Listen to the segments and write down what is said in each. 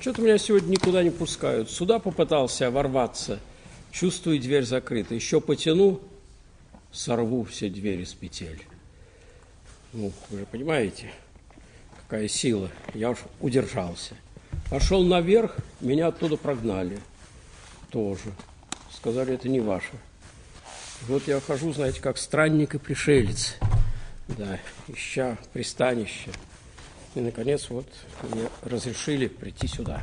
Что-то меня сегодня никуда не пускают. Сюда попытался ворваться, чувствую, дверь закрыта. Еще потяну, сорву все двери с петель. Ну, вы же понимаете, какая сила. Я уж удержался. Пошел наверх, меня оттуда прогнали. Тоже. Сказали, это не ваше. Вот я хожу, знаете, как странник и пришелец. Да, ища пристанище. И, наконец, вот мне разрешили прийти сюда.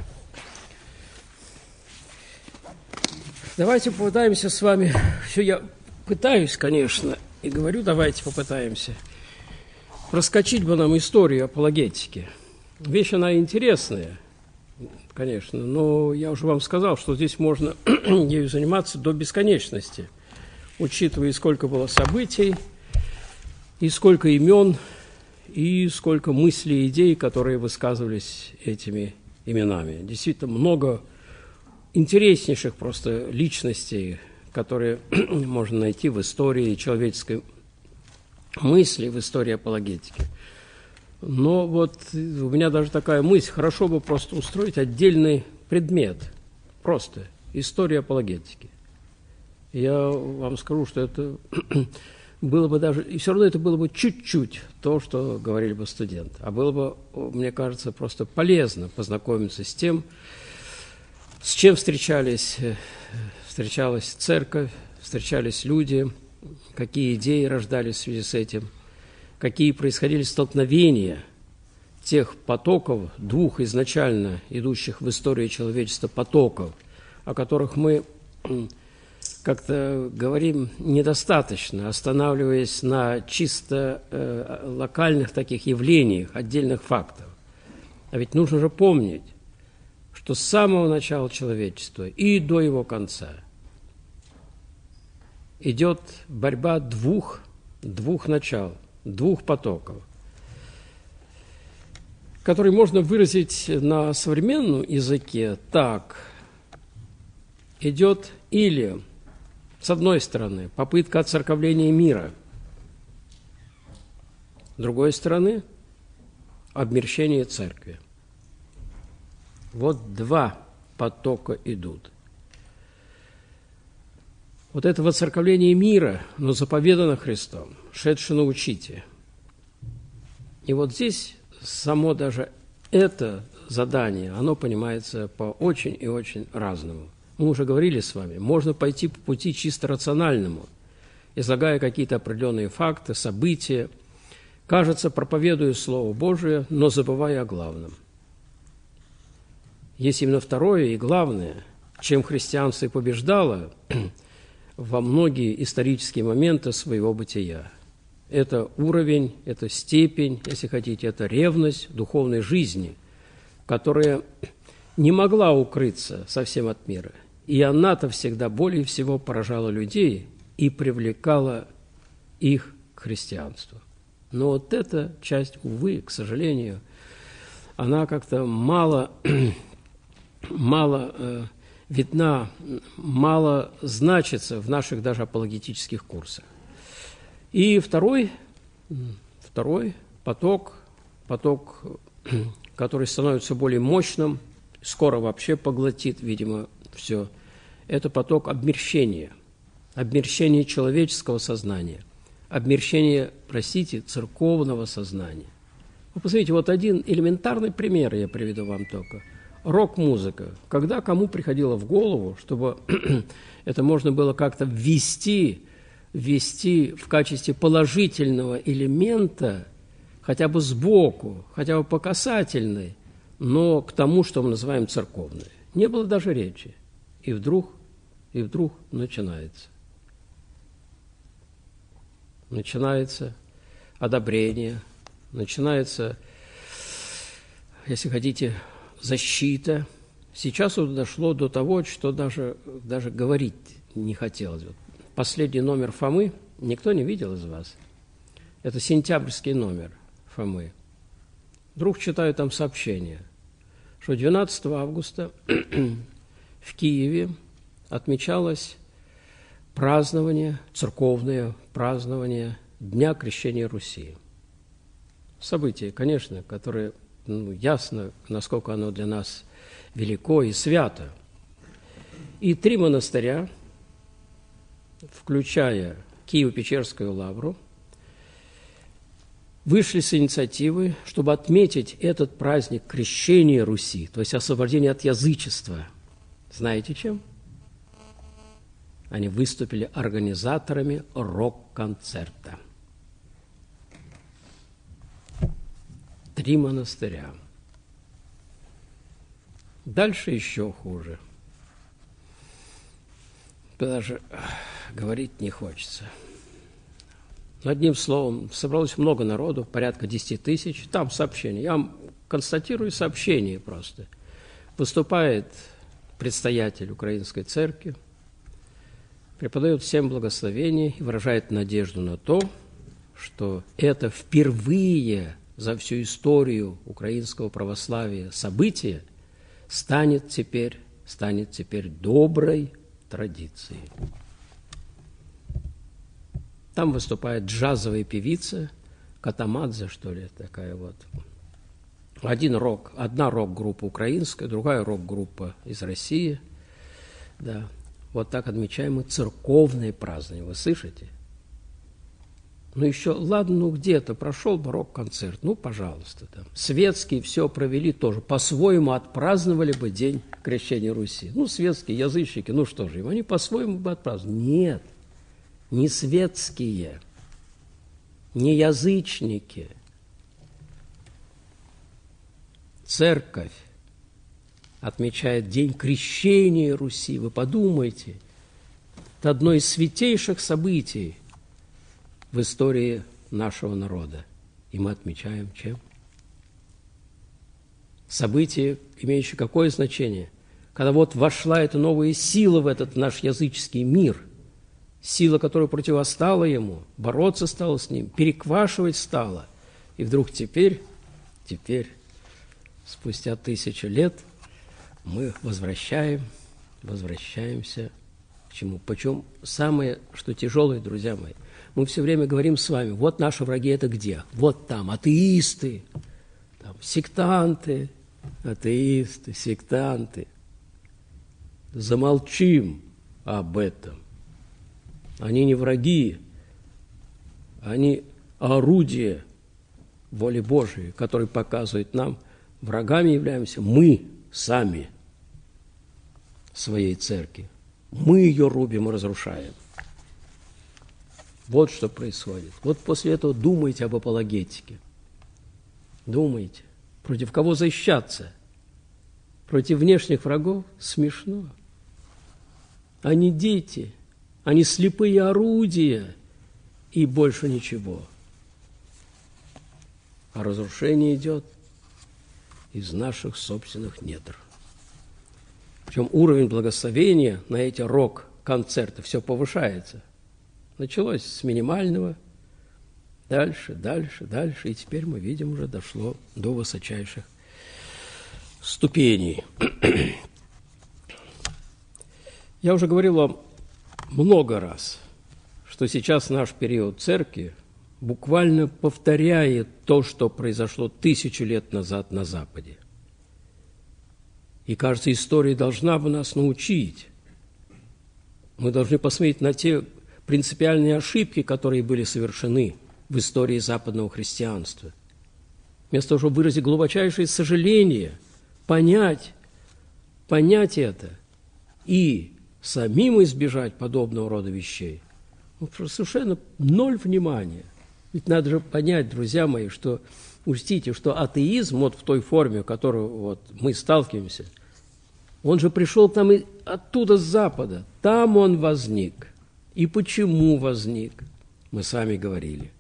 Давайте попытаемся с вами... Все я пытаюсь, конечно, и говорю, давайте попытаемся. Проскочить бы нам историю апологетики. Вещь она интересная, конечно, но я уже вам сказал, что здесь можно ею заниматься до бесконечности, учитывая, сколько было событий, и сколько имен, и сколько мыслей и идей, которые высказывались этими именами. Действительно, много интереснейших просто личностей, которые можно найти в истории человеческой мысли, в истории апологетики. Но вот у меня даже такая мысль, хорошо бы просто устроить отдельный предмет, просто история апологетики. Я вам скажу, что это... было бы даже, и все равно это было бы чуть-чуть то, что говорили бы студенты. А было бы, мне кажется, просто полезно познакомиться с тем, с чем встречалась церковь, встречались люди, какие идеи рождались в связи с этим, какие происходили столкновения тех потоков, двух изначально идущих в историю человечества потоков, о которых мы как-то говорим недостаточно, останавливаясь на чисто локальных таких явлениях, отдельных фактах. А ведь нужно же помнить, что с самого начала человечества и до его конца идет борьба двух начал, двух потоков, которые можно выразить на современном языке так. Идет или... С одной стороны, попытка отцерковления мира. С другой стороны, обмерщение церкви. Вот два потока идут. Вот это воцерковление мира, но заповедано Христом, шедше научите. И вот здесь само даже это задание, оно понимается по очень и очень разному. Мы уже говорили с вами, можно пойти по пути чисто рациональному, излагая какие-то определенные факты, события, кажется, проповедуя Слово Божие, но забывая о главном. Есть именно второе и главное, чем христианство и побеждало во многие исторические моменты своего бытия. Это уровень, это степень, если хотите, это ревность духовной жизни, которая не могла укрыться совсем от мира. И она-то всегда более всего поражала людей и привлекала их к христианству. Но вот эта часть, увы, к сожалению, она как-то мало видна, мало значится в наших даже апологетических курсах. И второй поток, который становится более мощным, скоро вообще поглотит, видимо, все, это поток обмерщения человеческого сознания, обмерщения, церковного сознания. Вы посмотрите, вот один элементарный пример я приведу вам только. Рок-музыка. Когда кому приходило в голову, чтобы это можно было как-то ввести в качестве положительного элемента, хотя бы сбоку, хотя бы по касательной, но к тому, что мы называем церковной. Не было даже речи. И вдруг начинается. Начинается одобрение, начинается, если хотите, защита. Сейчас вот дошло до того, что даже говорить не хотелось. Последний номер Фомы никто не видел из вас. Это сентябрьский номер Фомы. Вдруг читаю там сообщение, что 12 августа в Киеве отмечалось церковное празднование Дня Крещения Руси. Событие, конечно, которое ясно, насколько оно для нас велико и свято. И 3 монастыря, включая Киево-Печерскую лавру, вышли с инициативы, чтобы отметить этот праздник крещения Руси, то есть освобождения от язычества. Знаете чем? Они выступили организаторами рок-концерта. 3 монастыря. Дальше еще хуже. Даже говорить не хочется. Но одним словом, собралось много народу, порядка 10 тысяч. Там сообщение. Я вам констатирую сообщение просто. Выступает предстоятель Украинской церкви, преподает всем благословение и выражает надежду на то, что это впервые за всю историю украинского православия событие станет теперь доброй традицией. Там выступает джазовая певица, Катамадзе, что ли, такая вот. Одна рок-группа украинская, другая рок-группа из России. Да. Вот так отмечаем мы церковные праздники, вы слышите? Ну еще, ладно, где-то прошел бы рок-концерт, пожалуйста. Там. Светские все провели тоже, по-своему отпраздновали бы День крещения Руси. Светские язычники, что же им, они по-своему бы отпраздновали. Нет. Не светские, не язычники. Церковь отмечает День крещения Руси. Вы подумайте, это одно из святейших событий в истории нашего народа. И мы отмечаем чем? Событие, имеющее какое значение? Когда вот вошла эта новая сила в этот наш языческий мир – сила, которая противостала ему, бороться стала с ним, переквашивать стала. И вдруг теперь, спустя 1000 лет, мы возвращаемся к чему? Причем самое, что тяжелое, друзья мои, мы все время говорим с вами, вот наши враги это где? Вот там, атеисты, там, сектанты, атеисты, сектанты. Замолчим об этом. Они не враги, они орудие воли Божией, который показывает нам, врагами являемся мы сами своей церкви. Мы ее рубим и разрушаем. Вот что происходит. Вот после этого думайте об апологетике. Думайте, против кого защищаться. Против внешних врагов смешно. Они дети. Они слепые орудия, и больше ничего. А разрушение идет из наших собственных недр. Причем уровень благословения на эти рок-концерты все повышается. Началось с минимального, дальше, и теперь мы видим, уже дошло до высочайших ступеней. Я уже говорил вам много раз, что сейчас наш период церкви буквально повторяет то, что произошло 1000 лет назад на Западе. И, кажется, история должна бы нас научить. Мы должны посмотреть на те принципиальные ошибки, которые были совершены в истории западного христианства. Вместо того, чтобы выразить глубочайшее сожаление, понять это и самим избежать подобного рода вещей, совершенно ноль внимания. Ведь надо же понять, друзья мои, что, учтите, что атеизм, вот в той форме, в которой вот мы сталкиваемся, он же пришел к нам оттуда, с Запада. Там он возник. И почему возник? Мы сами говорили.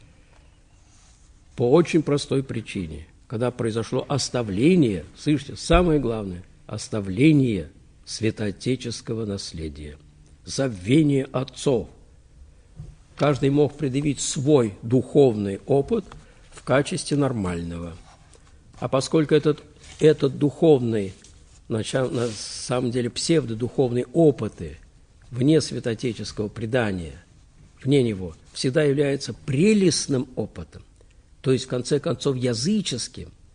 По очень простой причине. Когда произошло оставление, слышите, самое главное, оставление святоотеческого наследия, забвение отцов. Каждый мог предъявить свой духовный опыт в качестве нормального. А поскольку этот духовный, на самом деле псевдодуховные опыты вне святоотеческого предания, вне него, всегда являются прелестным опытом, то есть, в конце концов, языческим,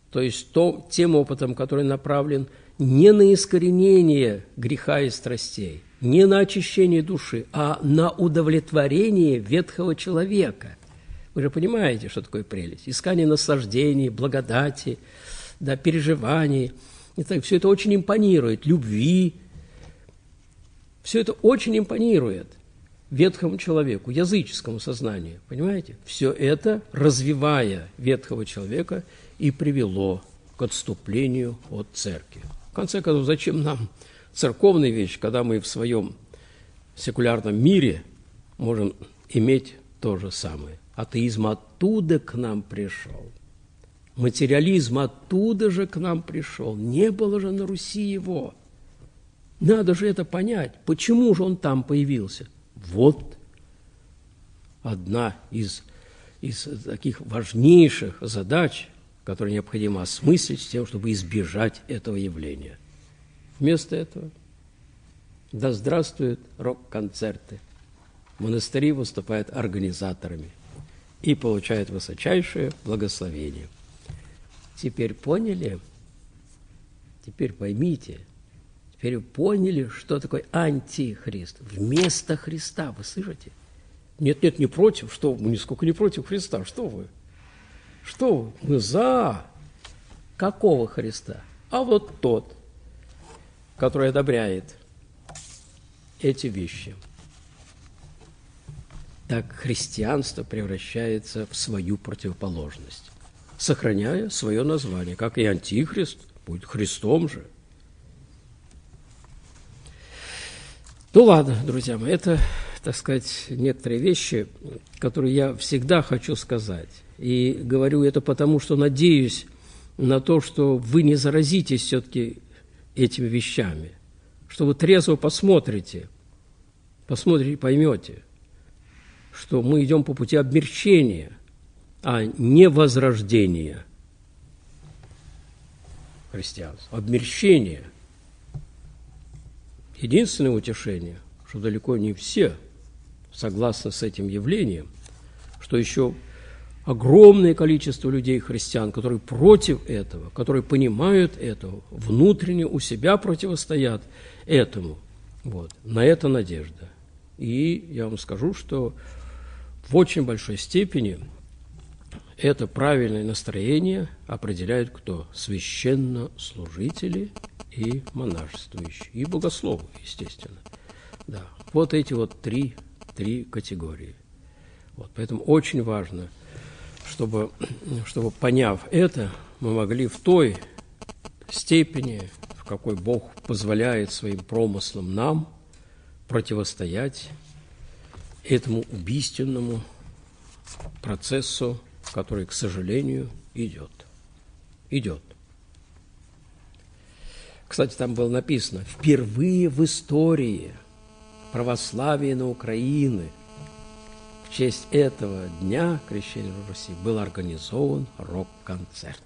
то есть тем опытом, который направлен не на искоренение греха и страстей, не на очищение души, а на удовлетворение ветхого человека. Вы же понимаете, что такое прелесть? Искание наслаждений, благодати, да, переживаний. И так, все это очень импонирует, любви. Все это очень импонирует ветхому человеку, языческому сознанию. Понимаете? Все это, развивая ветхого человека, и привело к отступлению от церкви. В конце концов, зачем нам церковная вещь, когда мы в своем секулярном мире можем иметь то же самое? Атеизм оттуда к нам пришел. Материализм оттуда же к нам пришел. Не было же на Руси его. Надо же это понять. Почему же он там появился? Вот одна из таких важнейших задач, которые необходимо осмыслить с тем, чтобы избежать этого явления. Вместо этого да здравствуют рок-концерты. Монастыри выступают организаторами и получают высочайшее благословение. Теперь поняли? Теперь поймите. Теперь поняли, что такое антихрист? Вместо Христа, вы слышите? Нет, не против. Что мы нисколько не против Христа. Что вы? Что вы? Мы за. Какого Христа? А вот тот, который одобряет эти вещи. Так христианство превращается в свою противоположность, сохраняя свое название, как и антихрист будет Христом же. Ну ладно, друзья мои, это, так сказать, некоторые вещи, которые я всегда хочу сказать. И говорю это потому, что надеюсь на то, что вы не заразитесь все-таки этими вещами, что вы трезво посмотрите, поймете, что мы идем по пути обмерщения, а не возрождения христианства. Обмерщение. Единственное утешение, что далеко не все согласны с этим явлением, что еще огромное количество людей, христиан, которые против этого, которые понимают этого, внутренне у себя противостоят этому. Вот. На это надежда. И я вам скажу, что в очень большой степени это правильное настроение определяют кто? Священнослужители и монашествующие, и богословы, естественно. Да. Вот эти вот три категории. Вот. Поэтому очень важно, чтобы, поняв это, мы могли в той степени, в какой Бог позволяет своим промыслам нам противостоять этому убийственному процессу, который, к сожалению, идет. Кстати, там было написано, впервые в истории православия на Украине в честь этого дня крещения Руси был организован рок-концерт.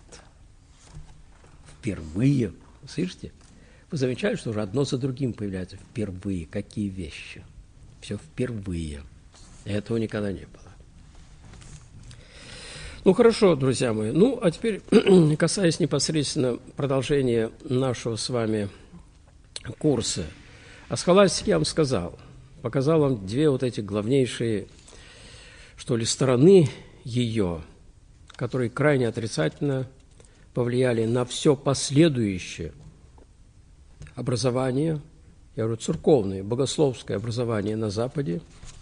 Впервые, слышите? Вы замечали, что уже одно за другим появляется впервые. Какие вещи? Все впервые. Этого никогда не было. Ну, хорошо, друзья мои. Ну, а теперь, касаясь непосредственно продолжения нашего с вами курса. О схоластике я вам сказал. Показал вам две вот эти главнейшие, что ли, стороны ее, которые крайне отрицательно повлияли на все последующее образование, я говорю, церковное, богословское образование на Западе,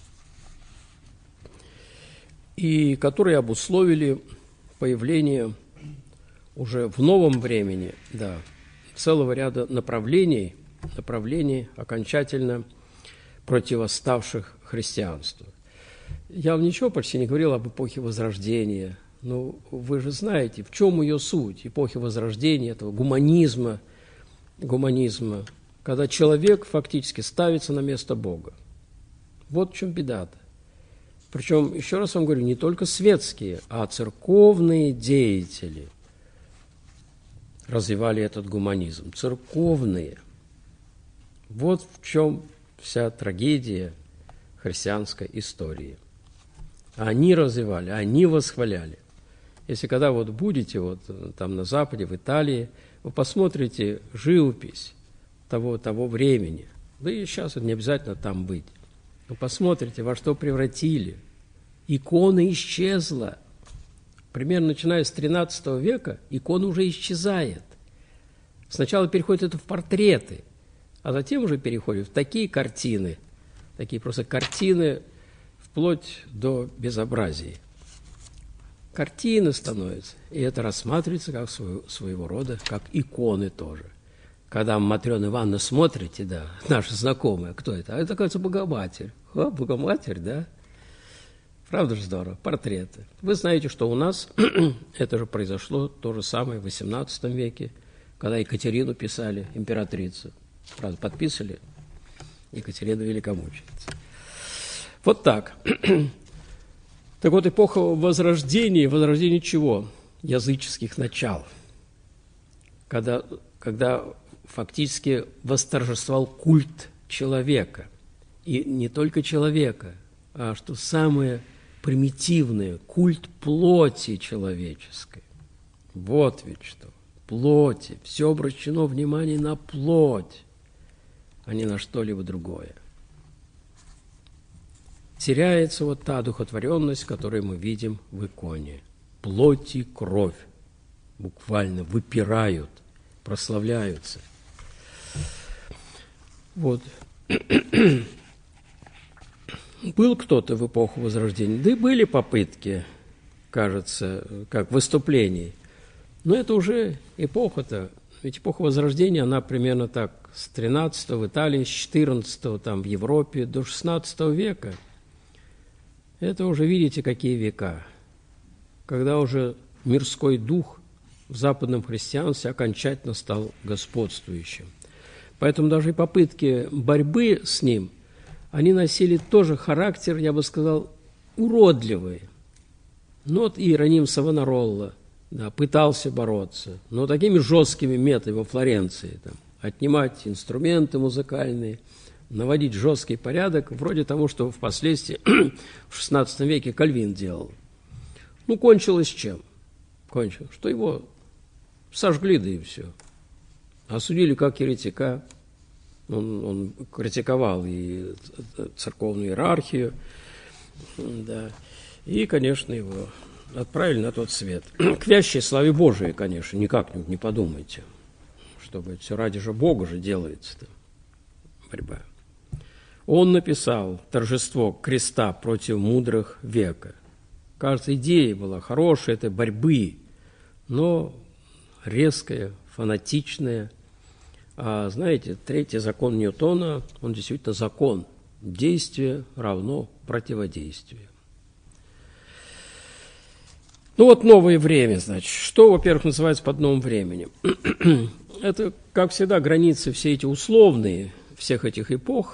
и которые обусловили появление уже в новом времени, да, целого ряда направлений, окончательно противоставших христианству. Я вам ничего почти не говорил об эпохе Возрождения, но вы же знаете, в чем ее суть, эпохи Возрождения, этого гуманизма, когда человек фактически ставится на место Бога. Вот в чем беда-то. Причем, еще раз вам говорю, не только светские, а церковные деятели развивали этот гуманизм. Церковные. Вот в чем вся трагедия христианской истории. Они развивали, они восхваляли Если когда вот будете вот там на Западе, в Италии, вы посмотрите живопись того времени, да и сейчас не обязательно там быть, вы посмотрите, во что превратили. Икона исчезла. Примерно начиная с XIII века икона уже исчезает. Сначала переходит это в портреты, а затем уже переходит в такие картины, такие просто картины вплоть до безобразия. Картины становятся, и это рассматривается как своего рода, как иконы тоже. Когда Матрена Ивановна смотрите, да, наша знакомая, кто это? А это, кажется, Богоматерь. Богоматерь, да? Правда же здорово? Портреты. Вы знаете, что у нас это же произошло то же самое в XVIII веке, когда Екатерину писали, императрицу. Правда, подписали Екатерину Великомученицу. Вот так. Так вот, эпоха возрождения чего? Языческих начал. Когда фактически восторжествовал культ человека. И не только человека, а что самое примитивное, культ плоти человеческой. Вот ведь что. Плоти. Все обращено внимание на плоть, а не на что-либо другое. Теряется вот та одухотворенность, которую мы видим в иконе. Плоть и кровь буквально выпирают, прославляются. Вот. Был кто-то в эпоху Возрождения, да и были попытки, кажется, как выступлений. Но это уже эпоха-то, ведь эпоха Возрождения, она примерно так с 13 в Италии, с 14 там в Европе до 16 века. Это уже, видите, какие века, когда уже мирской дух в западном христианстве окончательно стал господствующим. Поэтому даже и попытки борьбы с ним, они носили тоже характер, я бы сказал, уродливый. Ну вот Иероним Савонаролла, да, пытался бороться, но такими жесткими методами во Флоренции, там, отнимать инструменты музыкальные, наводить жесткий порядок, вроде того, что впоследствии в XVI веке Кальвин делал. Ну, кончилось чем? Кончилось, что его сожгли, да и все. Осудили как еретика. Он критиковал и церковную иерархию, да, и, конечно, его отправили на тот свет. К вящей славе Божией, конечно, никак не подумайте, чтобы все ради же Бога же делается-то борьба. Он написал «Торжество креста против мудрых века». Кажется, идея была хорошая, этой борьбы, но резкая, фанатичная. А знаете, третий закон Ньютона, он действительно закон. Действие равно противодействию. Ну вот новое время, значит. Что, во-первых, называется под новым временем? Это, как всегда, границы все эти условные, всех этих эпох.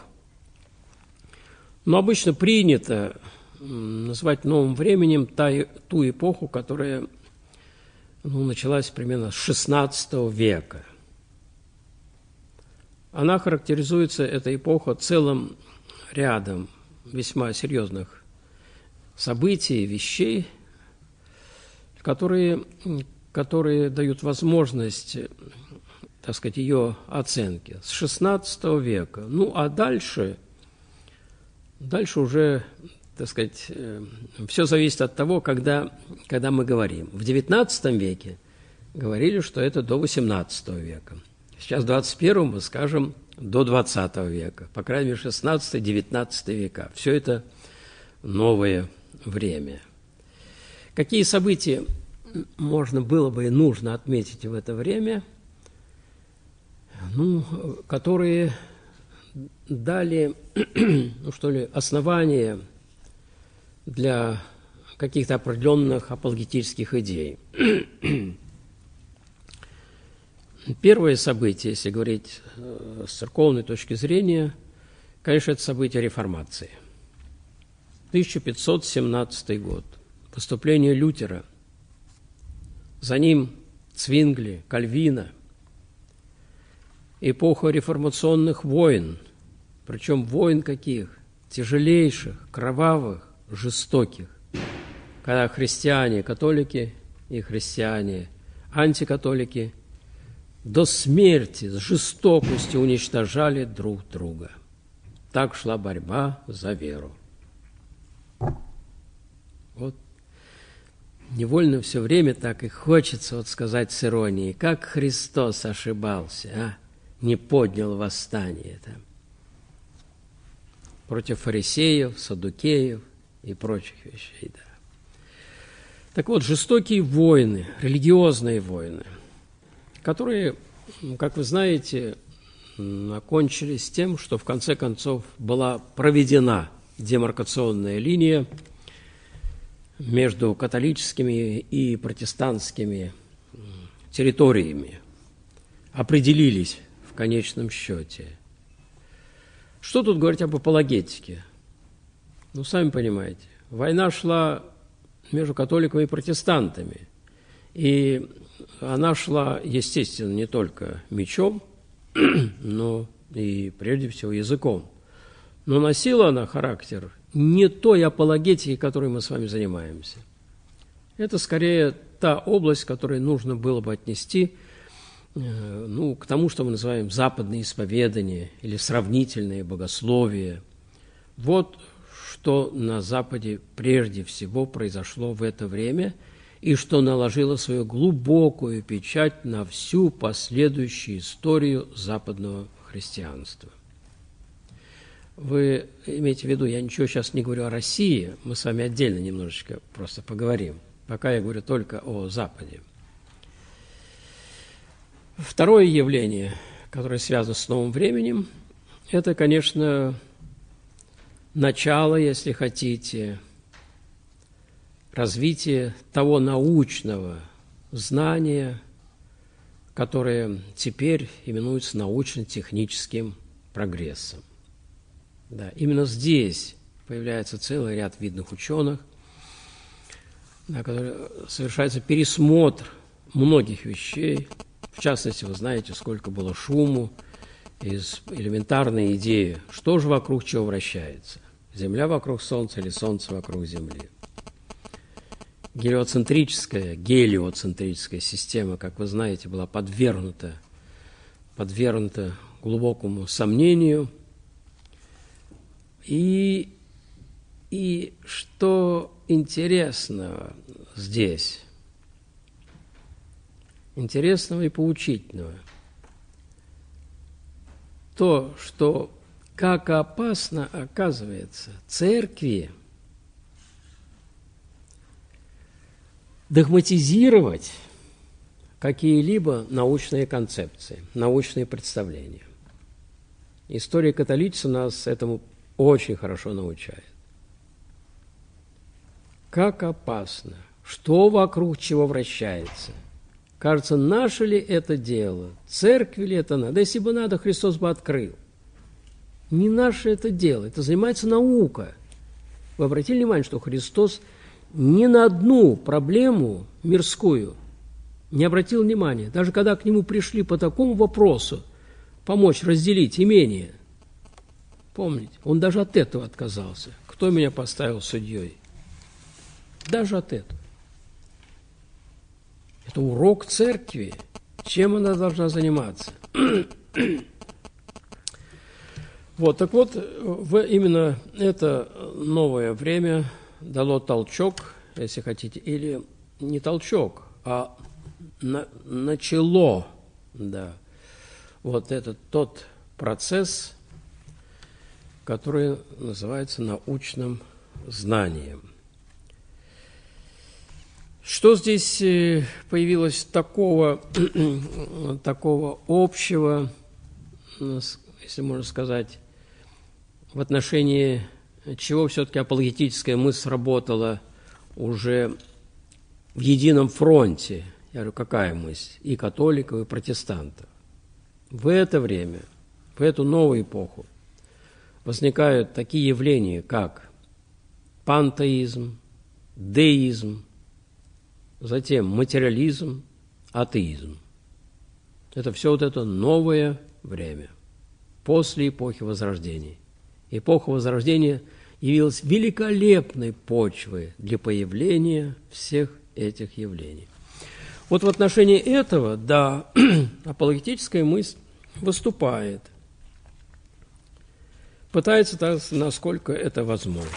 Но обычно принято называть новым временем ту эпоху, которая началась примерно с XVI века. Она характеризуется, эта эпоха, целым рядом весьма серьезных событий, вещей, которые дают возможность, так сказать, ее оценки. С XVI века. Ну, а дальше уже, так сказать, все зависит от того, когда мы говорим. В XIX веке говорили, что это до XVIII века. Сейчас в 21-м мы скажем до 20 века, по крайней мере, 16-19 века. Все это новое время. Какие события можно было бы и нужно отметить в это время, которые дали, основания для каких-то определенных апологетических идей. Первое событие, если говорить с церковной точки зрения, конечно, это событие реформации. 1517 год. Выступление Лютера. За ним Цвингли, Кальвина. Эпоха реформационных войн. Причем войн каких? Тяжелейших, кровавых, жестоких. Когда христиане, католики и христиане, антикатолики до смерти с жестокостью уничтожали друг друга. Так шла борьба за веру. Вот невольно все время так и хочется сказать с иронией, как Христос ошибался, не поднял восстание там против фарисеев, саддукеев и прочих вещей. Да. Так вот, жестокие войны, религиозные войны, которые, как вы знаете, окончились тем, что в конце концов была проведена демаркационная линия между католическими и протестантскими территориями, определились в конечном счете. Что тут говорить об апологетике? Ну, сами понимаете, война шла между католиками и протестантами, и она шла, естественно, не только мечом, но и, прежде всего, языком. Но носила она характер не той апологетики, которой мы с вами занимаемся. Это, скорее, та область, которой нужно было бы отнести к тому, что мы называем западное исповедание или сравнительное богословие. Вот что на Западе прежде всего произошло в это время и что наложило свою глубокую печать на всю последующую историю западного христианства. Вы имейте в виду, я ничего сейчас не говорю о России, мы с вами отдельно немножечко просто поговорим, пока я говорю только о Западе. Второе явление, которое связано с новым временем, это, конечно, начало, если хотите, развития того научного знания, которое теперь именуется научно-техническим прогрессом. Да, именно здесь появляется целый ряд видных ученых, на которые совершается пересмотр многих вещей. В частности, вы знаете, сколько было шуму из элементарной идеи, что же вокруг чего вращается. Земля вокруг Солнца или Солнце вокруг Земли. Гелиоцентрическая система, как вы знаете, была подвергнута глубокому сомнению. И что интересного здесь, интересного и поучительного, то, что как опасно, оказывается, церкви догматизировать какие-либо научные концепции, научные представления. История католичества нас этому очень хорошо научает. Как опасно, что вокруг чего вращается. Кажется, наше ли это дело, церкви ли это надо? Да если бы надо, Христос бы открыл. Не наше это дело, это занимается наука. Вы обратили внимание, что Христос ни на одну проблему мирскую не обратил внимания. Даже когда к нему пришли по такому вопросу, помочь разделить имение, помните, он даже от этого отказался. Кто меня поставил судьей? Даже от этого. Это урок церкви. Чем она должна заниматься? Вот, так вот, именно это новое время дало толчок, если хотите, или не толчок, а начало, да, вот этот тот процесс, который называется научным знанием. Что здесь появилось такого общего, если можно сказать, в отношении чего все-таки апологетическая мысль сработала уже в едином фронте? Я говорю, какая мысль? И католиков, и протестантов. В это время, в эту новую эпоху возникают такие явления, как пантеизм, деизм, затем материализм, атеизм. Это все вот это новое время, после эпохи Возрождения. Эпоха Возрождения явилась великолепной почвой для появления всех этих явлений. Вот в отношении этого, да, апологетическая мысль выступает, пытается, насколько это возможно.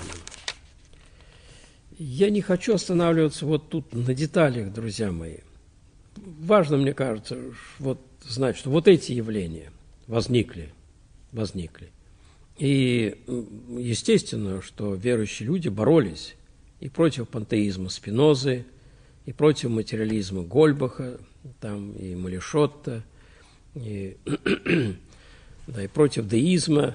Я не хочу останавливаться вот тут на деталях, друзья мои. Важно, мне кажется, вот знать, что вот эти явления возникли. И естественно, что верующие люди боролись и против пантеизма Спинозы, и против материализма Гольбаха, там, и Малишотта, и, да, и против деизма.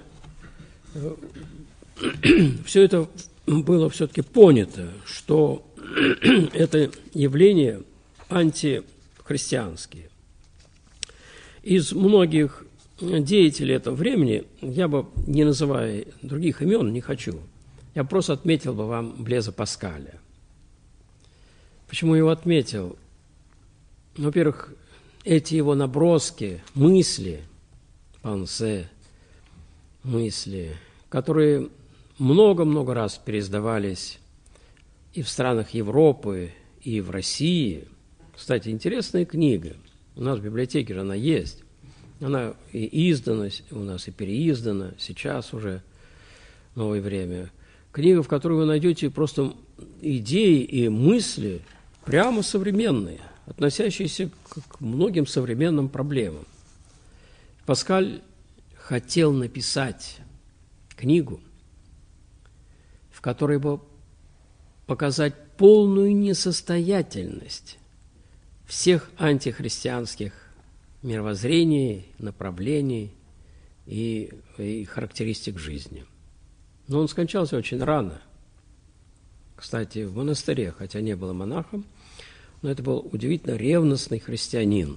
Все это было все-таки понято, что это явления антихристианские. Из многих деятелей этого времени, я бы, не называя других имен, не хочу, я просто отметил бы вам Блеза Паскаля. Почему его отметил? Во-первых, эти его наброски, мысли, пансе, мысли, которые много-много раз переиздавались и в странах Европы, и в России. Кстати, интересная книга. У нас в библиотеке же она есть. Она и издана у нас, и переиздана, сейчас уже новое время. Книга, в которой вы найдете просто идеи и мысли прямо современные, относящиеся к многим современным проблемам. Паскаль хотел написать книгу, в которой бы показать полную несостоятельность всех антихристианских мировоззрений, направлений и характеристик жизни. Но он скончался очень рано. Кстати, в монастыре, хотя не был монахом, но это был удивительно ревностный христианин.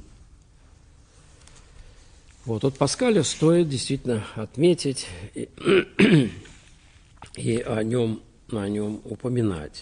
Вот Паскаля стоит действительно отметить и о нем упоминать.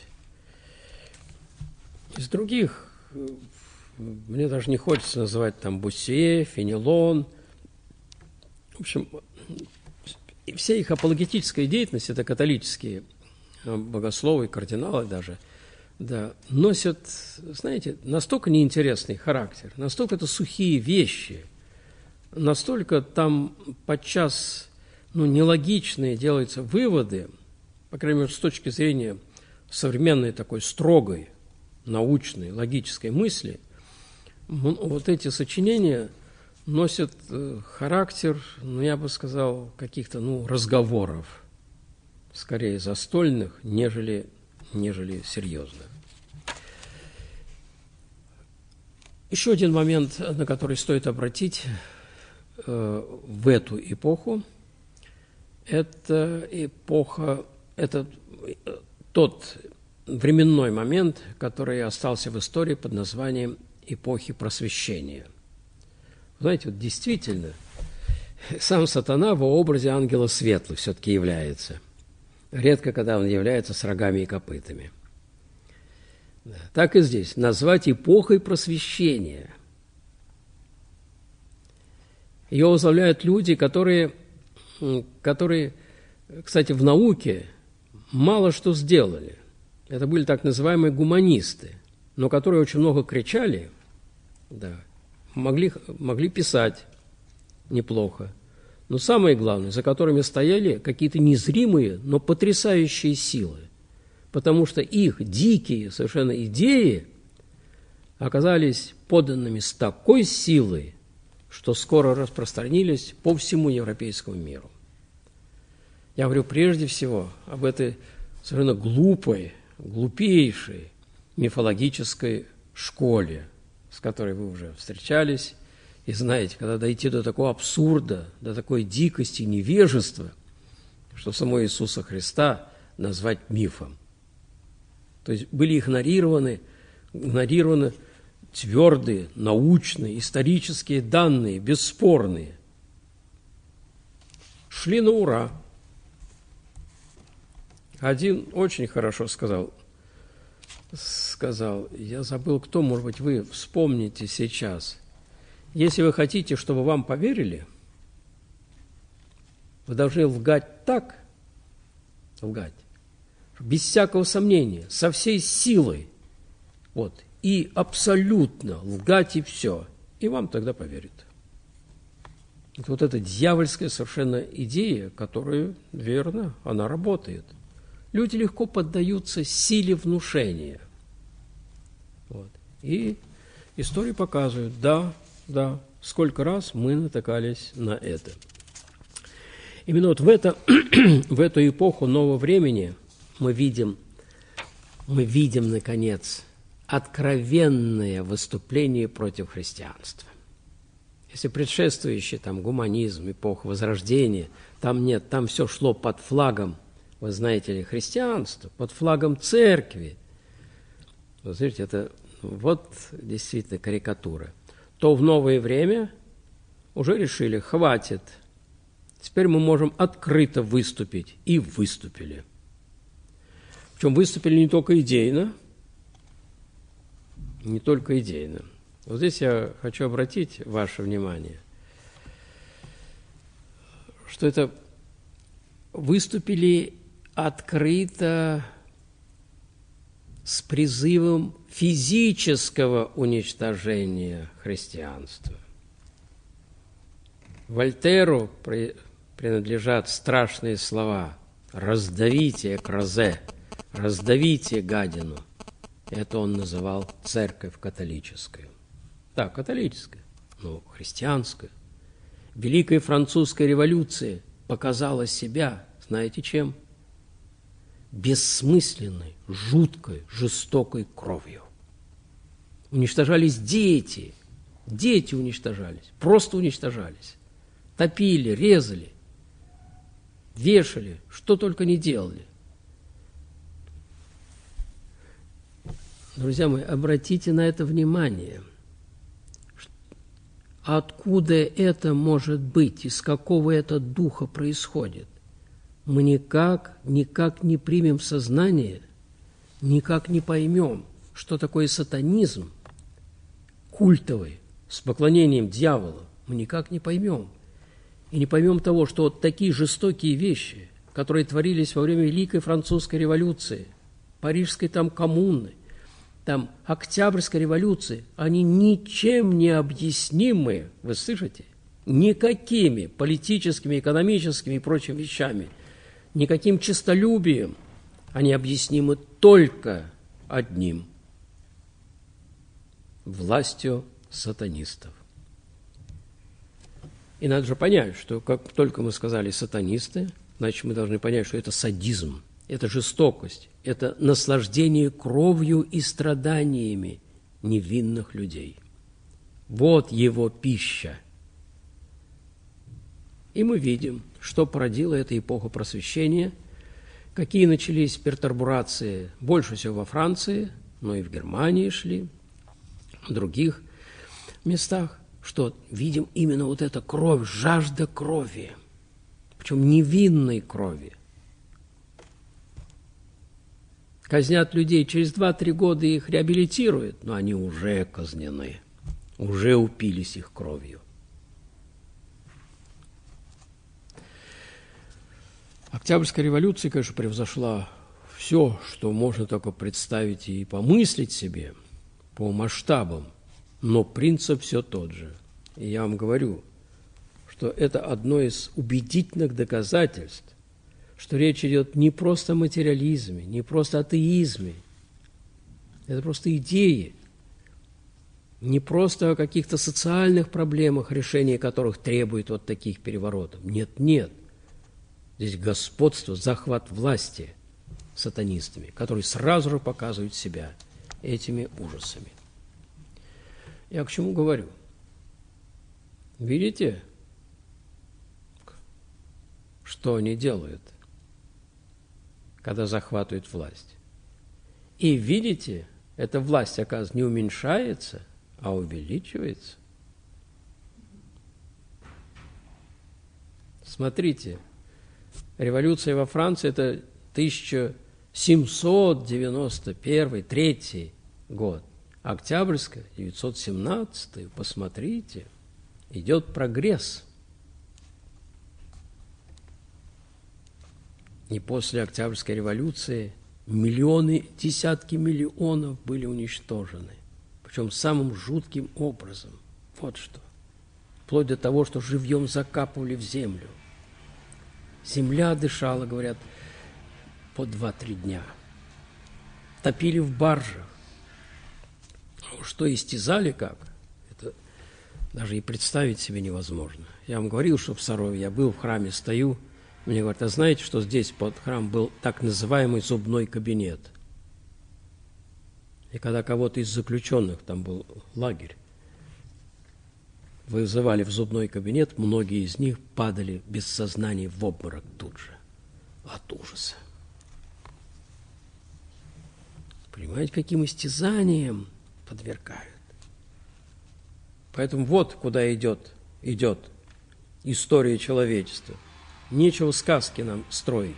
Из других, мне даже не хочется называть там Буссюэ, Фенелон. В общем, вся их апологетическая деятельность, это католические богословы, кардиналы даже, да, носят, знаете, настолько неинтересный характер, настолько это сухие вещи, настолько там подчас нелогичные делаются выводы, по крайней мере, с точки зрения современной такой строгой, научной, логической мысли, вот эти сочинения носят характер, я бы сказал, каких-то, разговоров, скорее застольных, нежели серьезных. Еще один момент, на который стоит обратить в эту эпоху, это тот временной момент, который остался в истории под названием эпохи Просвещения. Знаете, вот действительно, сам сатана во образе ангела светлых все-таки является. Редко, когда он является с рогами и копытами. Да. Так и здесь. Назвать эпохой Просвещения. Ее возглавляют люди, которые, кстати, в науке мало что сделали. Это были так называемые гуманисты, но которые очень много кричали, да, могли писать неплохо. Но самое главное, за которыми стояли какие-то незримые, но потрясающие силы, потому что их дикие совершенно идеи оказались поданными с такой силой, что скоро распространились по всему европейскому миру. Я говорю прежде всего об этой совершенно глупейшей мифологической школе, с которой вы уже встречались, и знаете, когда дойти до такого абсурда, до такой дикости и невежества, что самого Иисуса Христа назвать мифом. То есть были игнорированы твердые, научные, исторические данные, бесспорные. Шли на ура. Один очень хорошо сказал, я забыл, кто, может быть, вы вспомните сейчас. Если вы хотите, чтобы вам поверили, вы должны лгать так, без всякого сомнения, со всей силой, и абсолютно лгать и все. И вам тогда поверят. Это вот эта дьявольская совершенно идея, которая, верно, она работает. Люди легко поддаются силе внушения. Вот. И истории показывают, да, сколько раз мы натыкались на это. Именно вот в эту эпоху нового времени мы видим, наконец, откровенное выступление против христианства. Если предшествующий там гуманизм, эпоха Возрождения, там нет, там все шло под флагом, вы знаете ли, христианства, под флагом церкви. Вы знаете, это вот действительно карикатура. То в новое время уже решили, хватит, теперь мы можем открыто выступить. И выступили. Причем выступили не только идейно, Вот здесь я хочу обратить ваше внимание, что это выступили открыто с призывом физического уничтожения христианства. Вольтеру принадлежат страшные слова «раздавите экразе», «раздавите гадину». Это он называл церковь католическую. Да, католическая, но христианская. Великая французская революция показала себя, знаете чем? Бессмысленной, жуткой, жестокой кровью. Уничтожались дети уничтожались, просто уничтожались. Топили, резали, вешали, что только не делали. Друзья мои, обратите на это внимание. Откуда это может быть, из какого это духа происходит? Мы никак не примем в сознание, никак не поймем, что такое сатанизм культовый, с поклонением дьяволу. Мы никак не поймем. И не поймем того, что вот такие жестокие вещи, которые творились во время Великой Французской революции, Парижской там коммуны, там Октябрьской революции, они ничем не объяснимы, вы слышите? Никакими политическими, экономическими и прочими вещами, никаким честолюбием, они объяснимы только одним – властью сатанистов. И надо же понять, что как только мы сказали «сатанисты», значит, мы должны понять, что это садизм, это жестокость, это наслаждение кровью и страданиями невинных людей. Вот его пища. И мы видим, что породила эта эпоха просвещения, какие начались пертурбации больше всего во Франции, но и в Германии шли, в других местах, что видим именно вот эта кровь, жажда крови, причем невинной крови. Казнят людей, через 2-3 года их реабилитируют, но они уже казнены, уже упились их кровью. Октябрьская революция, конечно, превзошла все, что можно только представить и помыслить себе по масштабам, но принцип все тот же. И я вам говорю, что это одно из убедительных доказательств, что речь идет не просто о материализме, не просто о атеизме, это просто идеи, не просто о каких-то социальных проблемах, решение которых требует вот таких переворотов. Нет. Здесь господство, захват власти сатанистами, которые сразу же показывают себя этими ужасами. Я к чему говорю? Видите, что они делают, когда захватывают власть? И видите, эта власть, оказывается, не уменьшается, а увеличивается. Смотрите, революция во Франции – это 1791-3 год. Октябрьская, 917, посмотрите, идет прогресс. И после Октябрьской революции миллионы, десятки миллионов были уничтожены. причем самым жутким образом. Вот что. Вплоть до того, что живьем закапывали в землю. Земля дышала, говорят, по 2-3 дня. Топили в баржах. Что истязали как, это даже и представить себе невозможно. Я вам говорил, что в Сарове я был в храме, стою, мне говорят, а знаете, что здесь под храмом был так называемый зубной кабинет? И когда кого-то из заключенных, там был лагерь, вызывали в зубной кабинет, многие из них падали без сознания в обморок тут же от ужаса. Понимаете, каким истязанием подвергают. Поэтому вот куда идет история человечества. Нечего сказки нам строить.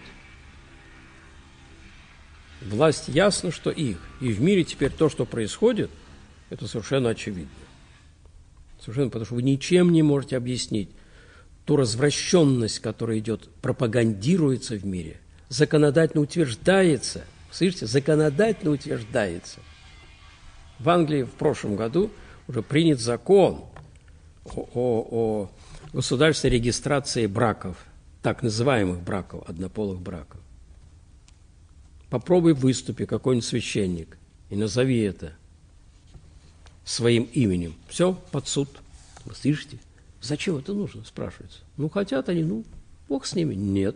Власть ясно, что их. И в мире теперь то, что происходит, это совершенно очевидно. Совершенно, потому что вы ничем не можете объяснить ту развращенность, которая идет, пропагандируется в мире, законодательно утверждается. Слышите, законодательно утверждается. В Англии в прошлом году уже принят закон о государственной регистрации браков, так называемых браков, однополых браков. Попробуй выступи, какой-нибудь священник, и назови это своим именем. Все, под суд. Вы слышите? Зачем это нужно, спрашивается. Ну, хотят они, Бог с ними. Нет.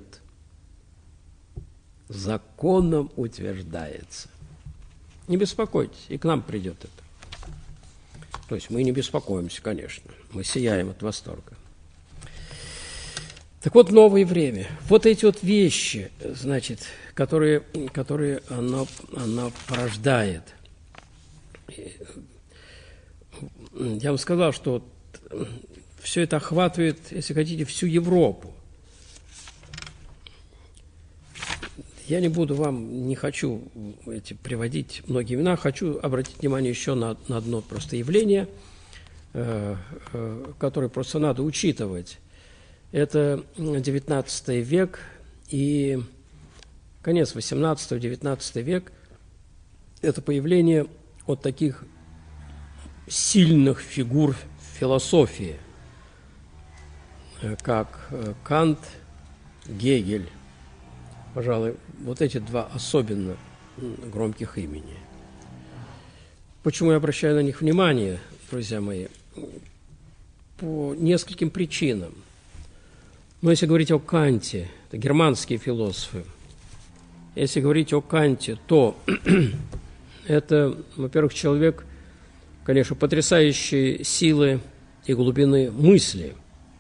Законом утверждается. Не беспокойтесь, и к нам придет это. То есть мы не беспокоимся, конечно. Мы сияем от восторга. Так вот, новое время. Вот эти вот вещи, значит, которые она порождает. Я вам сказал, что все это охватывает, если хотите, всю Европу. Я не буду вам, не хочу приводить многие имена, хочу обратить внимание еще на одно просто явление, которое просто надо учитывать. Это XIX век и конец XVIII-XIX век. Это появление вот таких сильных фигур философии, как Кант, Гегель. Пожалуй, вот эти два особенно громких имени. Почему я обращаю на них внимание, друзья мои? По нескольким причинам. Но если говорить о Канте, это германские философы. Если говорить о Канте, то это, во-первых, человек, конечно, потрясающей силы и глубины мысли.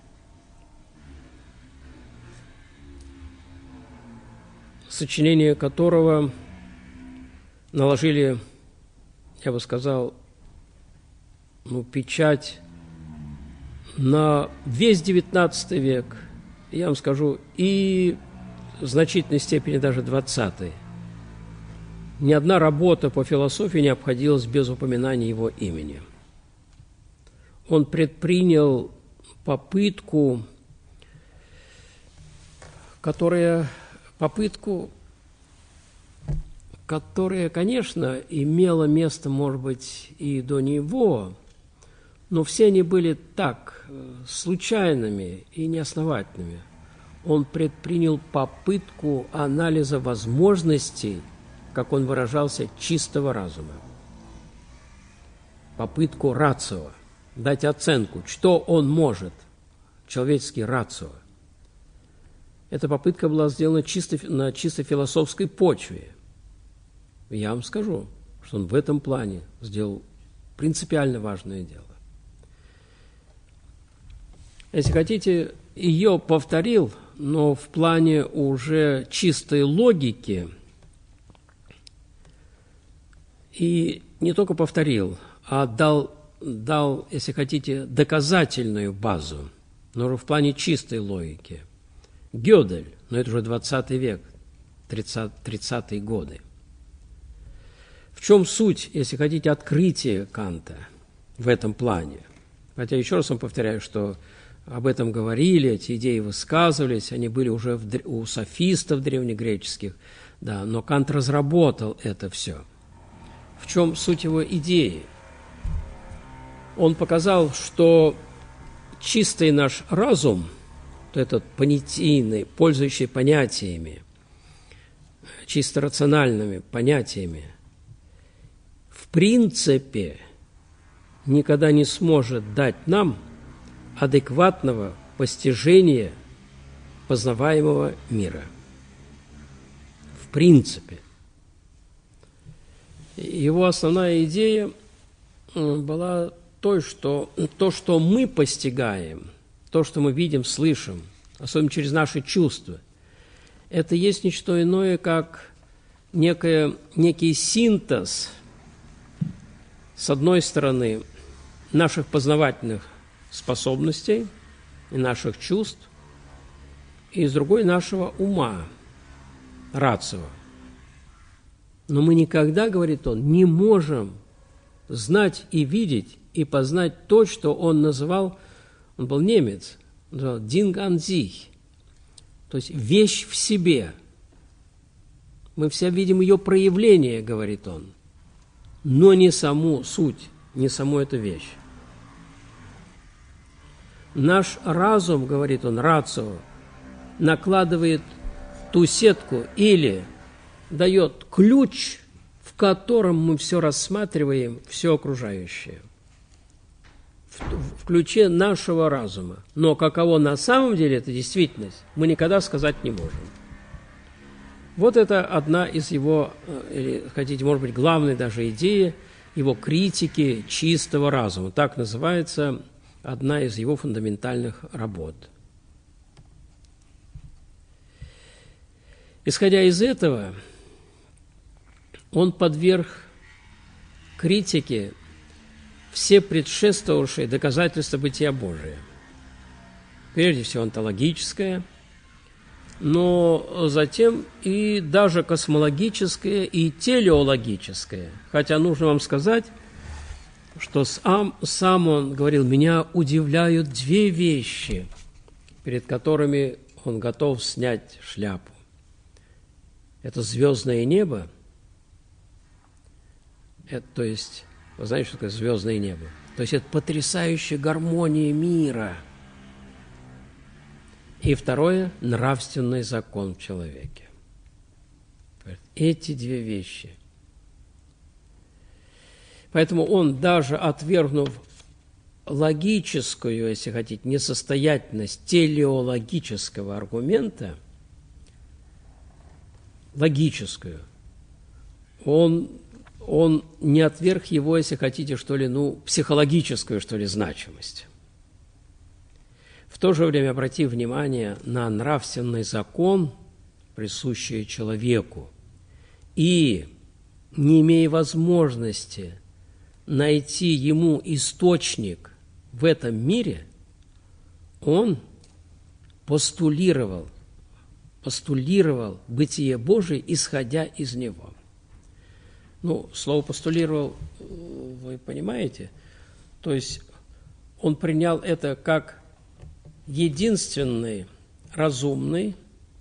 Сочинение которого наложили, я бы сказал, печать на весь XIX век, я вам скажу, и в значительной степени даже XX. Ни одна работа по философии не обходилась без упоминания его имени. Он предпринял попытку, которая, конечно, имела место, может быть, и до него, но все они были так, случайными и неосновательными. Он предпринял попытку анализа возможностей, как он выражался, чистого разума. Попытку рацио, дать оценку, что он может, человеческий рацио. Эта попытка была сделана на чисто философской почве. Я вам скажу, что он в этом плане сделал принципиально важное дело. Если хотите, ее повторил, но в плане уже чистой логики, и не только повторил, а дал, если хотите, доказательную базу, но уже в плане чистой логики. Гёдель, но это уже 20 век, 30-е годы. В чем суть, если хотите, открытия Канта в этом плане? Хотя еще раз вам повторяю, что об этом говорили, эти идеи высказывались, они были уже у софистов древнегреческих, да, но Кант разработал это все. В чем суть его идеи? Он показал, что чистый наш разум, этот понятийный, пользующий понятиями, чисто рациональными понятиями, в принципе никогда не сможет дать нам адекватного постижения познаваемого мира. В принципе. Его основная идея была то, что мы постигаем, то, что мы видим, слышим, особенно через наши чувства, это есть не что иное, как некий синтез, с одной стороны, наших познавательных способностей и наших чувств, и с другой нашего ума, рацио. Но мы никогда, говорит он, не можем знать и видеть и познать то, что он называл, он был немец, он называл «Ding an sich», то есть вещь в себе. Мы все видим ее проявление, говорит он, но не саму суть, не саму эту вещь. Наш разум, говорит он, рацио, накладывает ту сетку или дает ключ, в котором мы все рассматриваем, все окружающее, в ключе нашего разума. Но каково на самом деле эта действительность, мы никогда сказать не можем. Вот это одна из его, или, хотите, может быть, главной даже идеи его критики чистого разума. Так называется одна из его фундаментальных работ. Исходя из этого, он подверг критике все предшествовавшие доказательства бытия Божия. Прежде всего, онтологическое, но затем и даже космологическое и телеологическое. Хотя нужно вам сказать, что сам он говорил, меня удивляют две вещи, перед которыми он готов снять шляпу. Это звездное небо, то есть, вы знаете, что такое звездное небо? То есть это потрясающая гармония мира. И второе – нравственный закон в человеке. Эти две вещи. Поэтому он, даже отвергнув логическую, если хотите, несостоятельность телеологического аргумента, логическую, он не отверг его, если хотите, что ли, психологическую, что ли, значимость. В то же время обратив внимание на нравственный закон, присущий человеку, и, не имея возможности найти ему источник в этом мире, он постулировал бытие Божие, исходя из него. Слово «постулировал» вы понимаете? То есть он принял это как единственное разумное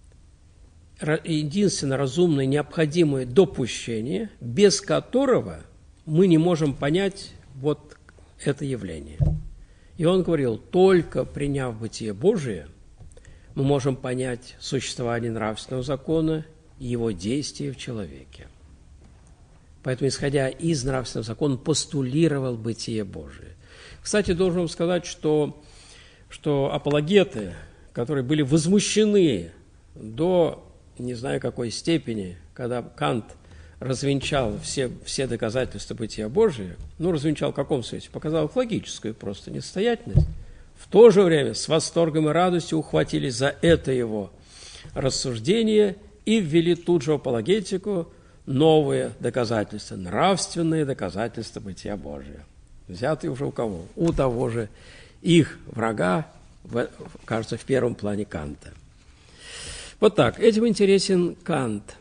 необходимое допущение, без которого мы не можем понять вот это явление. И он говорил, только приняв бытие Божие, мы можем понять существование нравственного закона и его действия в человеке. Поэтому, исходя из нравственного закона, постулировал бытие Божие. Кстати, должен вам сказать, что апологеты, которые были возмущены до не знаю какой степени, когда Кант развенчал все доказательства бытия Божия, развенчал в каком смысле? Показал их логическую просто несостоятельность. В то же время с восторгом и радостью ухватились за это его рассуждение и ввели тут же в апологетику новые доказательства, нравственные доказательства бытия Божия. Взятые уже у кого? У того же их врага, кажется, в первом плане Канта. Вот так, этим интересен Кант.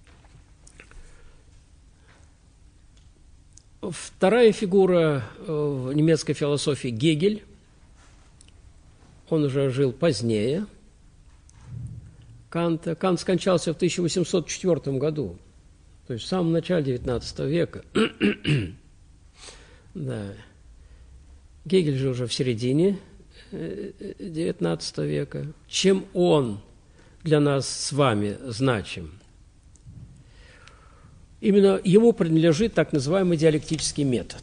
Вторая фигура в немецкой философии – Гегель. Он уже жил позднее Канта. Кант скончался в 1804 году, то есть в самом начале XIX века. Да. Гегель жил уже в середине XIX века. Чем он для нас с вами значим? Именно ему принадлежит так называемый диалектический метод.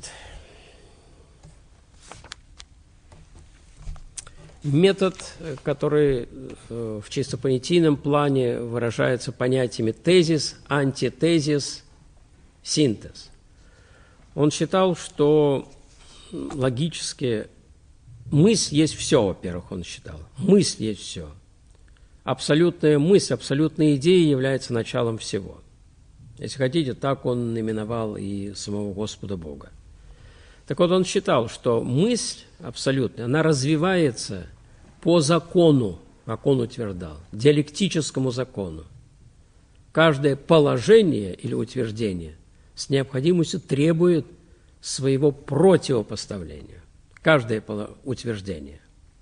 Метод, который в чисто понятийном плане выражается понятиями тезис, антитезис, синтез. Он считал, что логически мысль есть все, во-первых, он считал. Мысль есть все. Абсолютная мысль, абсолютная идея является началом всего. Если хотите, так он именовал и самого Господа Бога. Так вот, он считал, что мысль абсолютная, она развивается по закону, как он утверждал, диалектическому закону. Каждое положение или утверждение с необходимостью требует своего противопоставления. Каждое утверждение.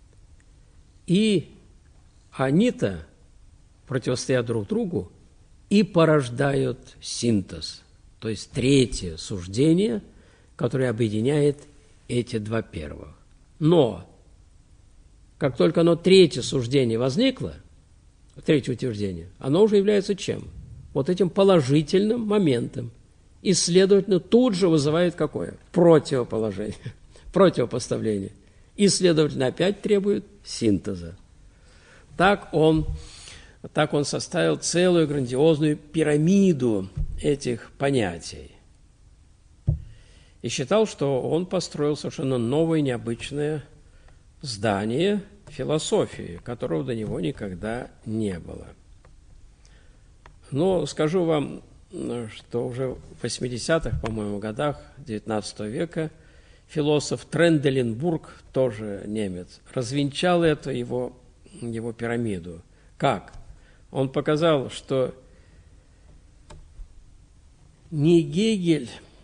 И они-то противостоят друг другу и порождают синтез, то есть третье суждение, которое объединяет эти два первых. Но как только оно третье суждение возникло, третье утверждение, оно уже является чем? Вот этим положительным моментом. И, следовательно, тут же вызывает какое? Противоположение, противопоставление. И, следовательно, опять требует синтеза. Так он составил целую грандиозную пирамиду этих понятий. И считал, что он построил совершенно новое, необычное здание философии, которого до него никогда не было. Но скажу вам, что уже в 80-х, по-моему, годах XIX века философ Тренделенбург, тоже немец, развенчал эту его пирамиду. Как? Он показал, что не Гегель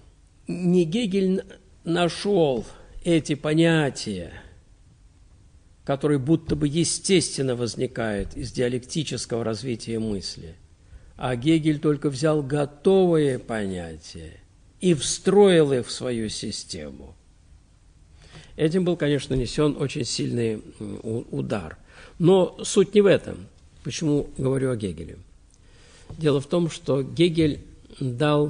нашел эти понятия, которые будто бы естественно возникают из диалектического развития мысли, а Гегель только взял готовые понятия и встроил их в свою систему. Этим был, конечно, нанесен очень сильный удар. Но суть не в этом. Почему говорю о Гегеле? Дело в том, что Гегель дал,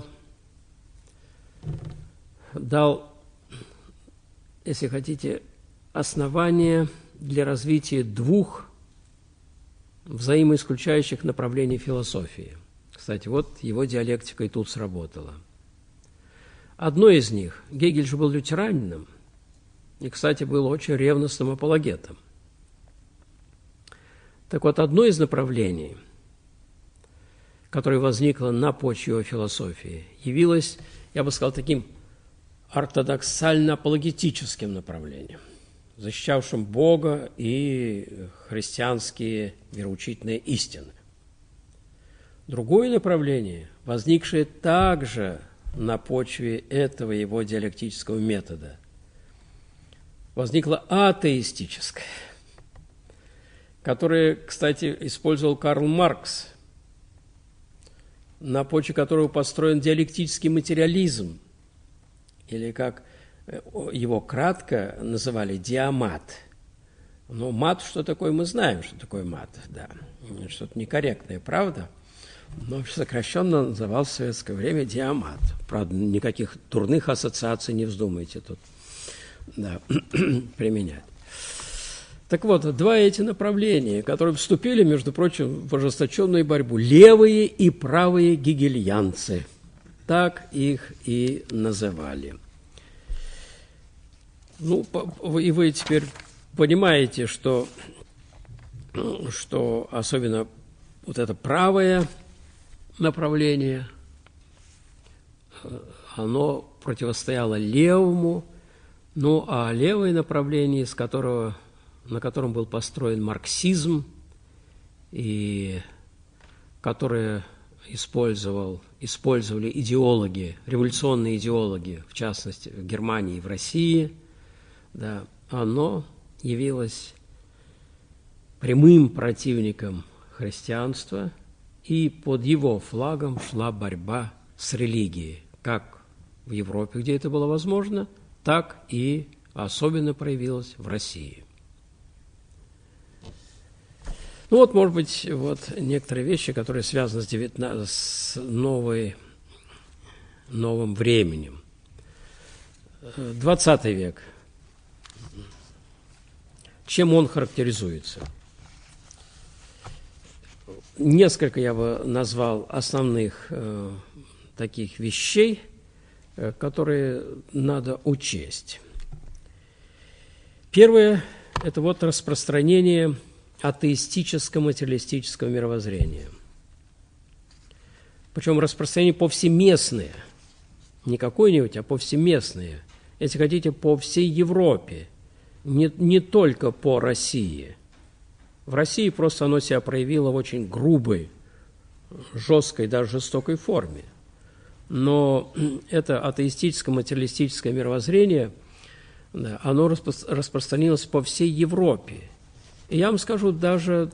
если хотите, основание для развития двух взаимоисключающих направлений философии. Кстати, вот его диалектика и тут сработала. Одно из них, Гегель же был лютеранином, и, кстати, был очень ревностным апологетом. Так вот, одно из направлений, которое возникло на почве его философии, явилось, я бы сказал, таким ортодоксально-апологетическим направлением, защищавшим Бога и христианские вероучительные истины. Другое направление, возникшее также на почве этого его диалектического метода, возникло атеистическое, которое, кстати, использовал Карл Маркс, на почве которого построен диалектический материализм, или, как его кратко называли, диамат. Но мат, что такое, мы знаем, что такое мат, да. Что-то некорректное, правда? Но сокращенно назывался в советское время диамат. Правда, никаких дурных ассоциаций не вздумайте тут применять. Так вот, два эти направления, которые вступили, между прочим, в ожесточенную борьбу. Левые и правые гегельянцы. Так их и называли. Ну, и вы теперь понимаете, что особенно вот это правое направление, оно противостояло левому, ну, а левое направление, на котором был построен марксизм, и которое использовали идеологи, революционные идеологи, в частности, в Германии и в России, да, оно явилось прямым противником христианства, и под его флагом шла борьба с религией, как в Европе, где это было возможно, так и а особенно проявилось в России. Ну вот, может быть, вот некоторые вещи, которые связаны с новым временем. 20 век. Чем он характеризуется? Несколько я бы назвал основных таких вещей, которые надо учесть. Первое – это вот распространение атеистическо-материалистического мировоззрения. Причем распространение повсеместное, не какое-нибудь, а повсеместное. Если хотите, по всей Европе, не только по России. В России просто оно себя проявило в очень грубой, жесткой, даже жестокой форме. Но это атеистическо-материалистическое мировоззрение, оно распространилось по всей Европе. И я вам скажу, даже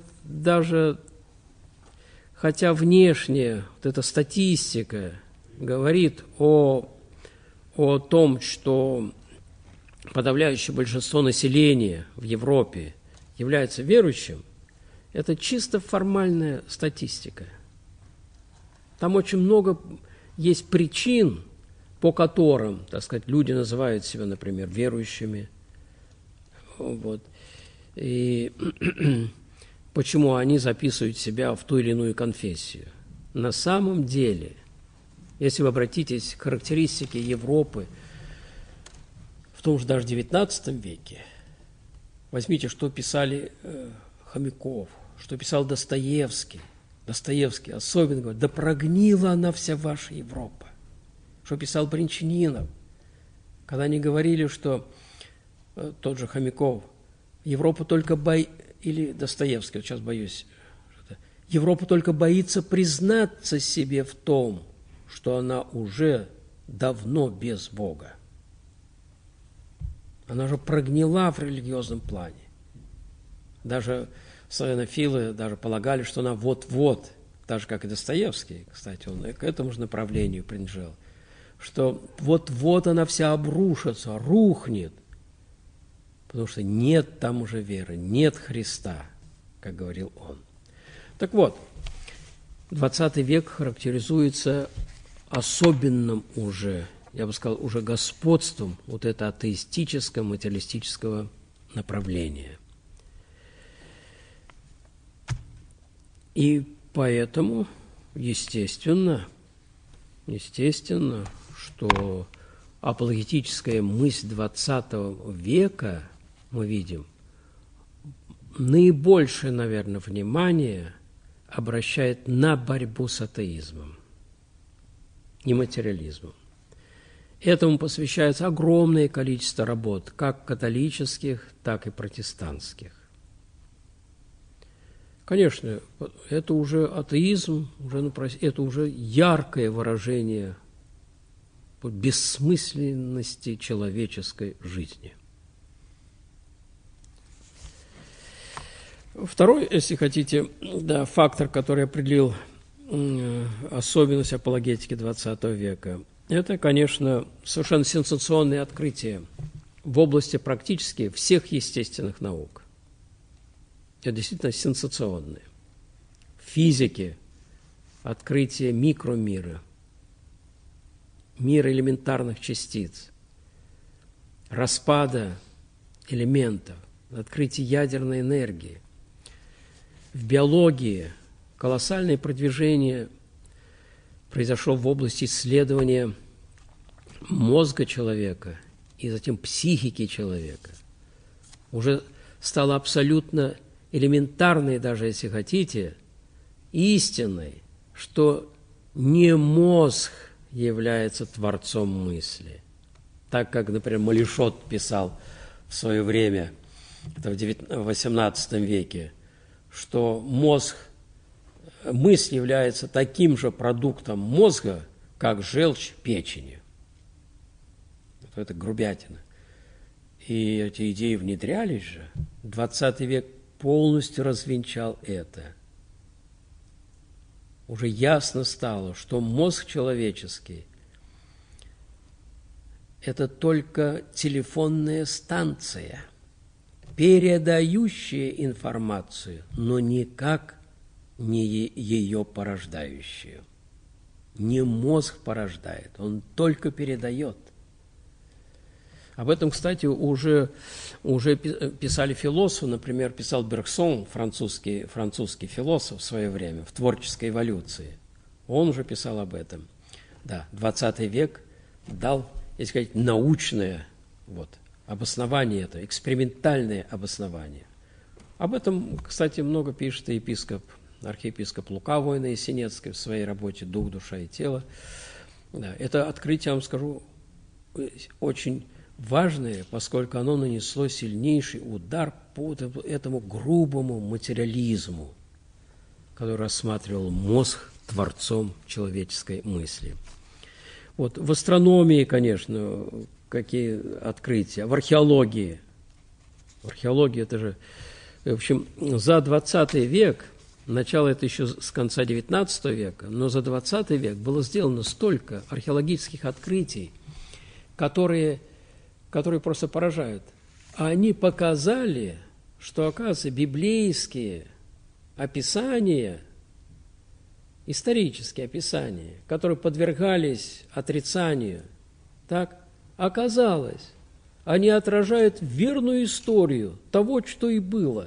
хотя внешне вот эта статистика говорит о том, что подавляющее большинство населения в Европе является верующим, это чисто формальная статистика. Там очень много есть причин, по которым, так сказать, люди называют себя, например, верующими. Вот. И почему они записывают себя в ту или иную конфессию. На самом деле, если вы обратитесь к характеристике Европы в том же даже XIX веке, возьмите, что писали Хомяков, что писал Достоевский. Достоевский особенно говорит: да прогнила она вся ваша Европа. Что писал Бринчанинов, когда они говорили, что тот же Хомяков, Европа только или Достоевский, вот сейчас боюсь, Европа только боится признаться себе в том, что она уже давно без Бога. Она же прогнила в религиозном плане. Даже славянофилы даже полагали, что она вот-вот, так же, как и Достоевский, кстати, он к этому же направлению принадлежал, что вот-вот она вся обрушится, рухнет, потому что нет там уже веры, нет Христа, как говорил он. Так вот, 20 век характеризуется особенным уже, я бы сказал, уже господством вот этого атеистического, материалистического направления. И поэтому, естественно, что апологетическая мысль XX века, мы видим, наибольшее, наверное, внимание обращает на борьбу с атеизмом и материализмом. Этому посвящается огромное количество работ, как католических, так и протестантских. Конечно, это уже атеизм, это уже яркое выражение бессмысленности человеческой жизни. Второй, если хотите, фактор, который определил особенность апологетики XX века, это, конечно, совершенно сенсационные открытия в области практически всех естественных наук. Это действительно сенсационные. В физике открытие микромира, мира элементарных частиц, распада элементов, открытие ядерной энергии. В биологии колоссальное продвижение произошло в области исследования мозга человека и затем психики человека. Уже стало абсолютно элементарной, даже если хотите, истиной, что не мозг является творцом мысли. Так как, например, Малишот писал в свое время, это в XVIII веке, что мысль является таким же продуктом мозга, как желчь печени. Это грубятина. И эти идеи внедрялись же. 20 век полностью развенчал это. Уже ясно стало, что мозг человеческий это только телефонная станция, передающая информацию, но никак не ее порождающую. Не мозг порождает, он только передает. Об этом, кстати, уже писали философы, например, писал Бергсон, французский философ в свое время, в «Творческой эволюции». Он уже писал об этом. Да, 20 век дал, если сказать, научное обоснование, это экспериментальное обоснование. Об этом, кстати, много пишет и архиепископ Лука Войно-Ясенецкий в своей работе «Дух, душа и тело». Да, это открытие, я вам скажу, очень важное, поскольку оно нанесло сильнейший удар по этому грубому материализму, который рассматривал мозг творцом человеческой мысли. В астрономии, конечно, какие открытия, в археологии. Археология – это же, в общем, за 20 век, начало это еще с конца 19 века, но за 20 век было сделано столько археологических открытий, которые просто поражают. Они показали, что, оказывается, библейские описания, исторические описания, которые подвергались отрицанию, так, оказалось, они отражают верную историю того, что и было.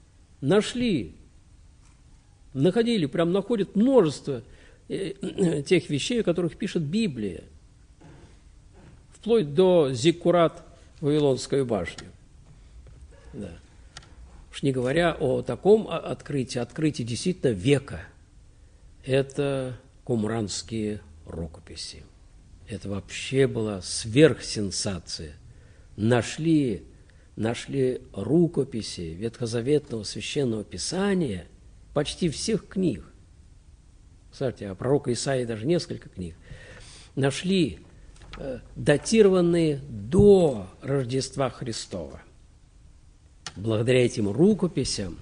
Находят множество тех вещей, о которых пишет Библия, вплоть до зиккурат Вавилонскую башню. Да. Уж не говоря о таком открытии действительно века. Это кумранские рукописи. Это вообще была сверхсенсация. Нашли рукописи Ветхозаветного Священного Писания почти всех книг. Кстати, о пророке Исаии даже несколько книг. Нашли датированные до Рождества Христова. Благодаря этим рукописям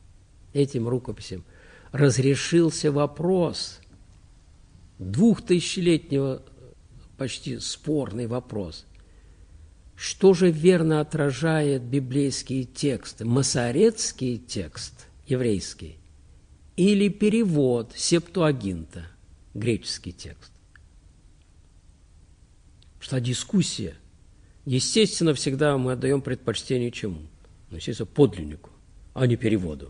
разрешился вопрос, 2000-летнего почти спорный вопрос, что же верно отражает библейские тексты, масоретский текст, еврейский, или перевод Септуагинта, греческий текст. Шла дискуссия. Естественно, всегда мы отдаем предпочтение чему? Естественно, подлиннику, а не переводу.